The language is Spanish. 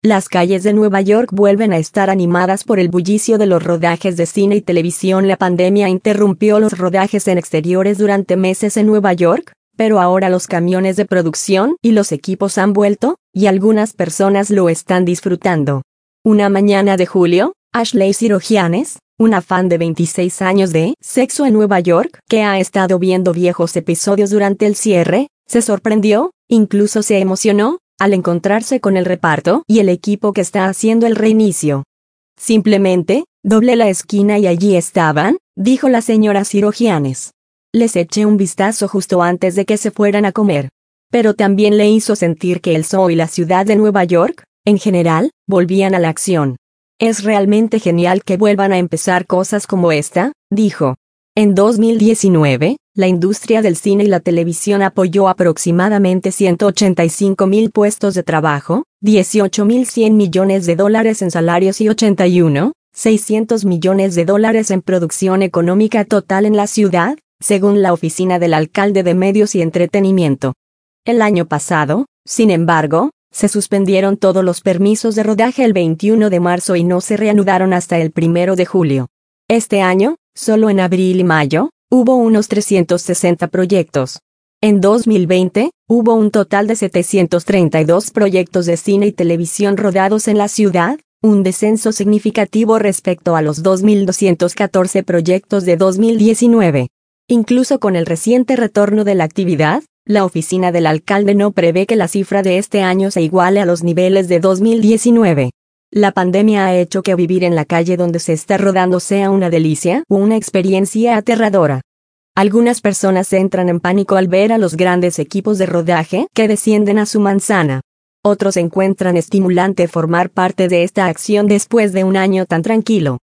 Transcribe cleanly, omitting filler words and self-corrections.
Las calles de Nueva York vuelven a estar animadas por el bullicio de los rodajes de cine y televisión. La pandemia interrumpió los rodajes en exteriores durante meses en Nueva York, pero ahora los camiones de producción y los equipos han vuelto, y algunas personas lo están disfrutando. Una mañana de julio, Ashley Cirogianes, una fan de 26 años de Sexo en Nueva York, que ha estado viendo viejos episodios durante el cierre, se sorprendió, incluso se emocionó, al encontrarse con el reparto y el equipo que está haciendo el reinicio. Simplemente, doblé la esquina y allí estaban, dijo la señora Cirogianes. Les eché un vistazo justo antes de que se fueran a comer. Pero también le hizo sentir que el zoo y la ciudad de Nueva York, en general, volvían a la acción. Es realmente genial que vuelvan a empezar cosas como esta, dijo. En 2019, la industria del cine y la televisión apoyó aproximadamente 185,000 puestos de trabajo, 18,100 millones de dólares en salarios y 81,600 millones de dólares en producción económica total en la ciudad, según la Oficina del Alcalde de Medios y Entretenimiento. El año pasado, sin embargo, se suspendieron todos los permisos de rodaje el 21 de marzo y no se reanudaron hasta el 1 de julio. Este año, solo en abril y mayo, hubo unos 360 proyectos. En 2020, hubo un total de 732 proyectos de cine y televisión rodados en la ciudad, un descenso significativo respecto a los 2.214 proyectos de 2019. Incluso con el reciente retorno de la actividad, la oficina del alcalde no prevé que la cifra de este año se iguale a los niveles de 2019. La pandemia ha hecho que vivir en la calle donde se está rodando sea una delicia o una experiencia aterradora. Algunas personas entran en pánico al ver a los grandes equipos de rodaje que descienden a su manzana. Otros encuentran estimulante formar parte de esta acción después de un año tan tranquilo.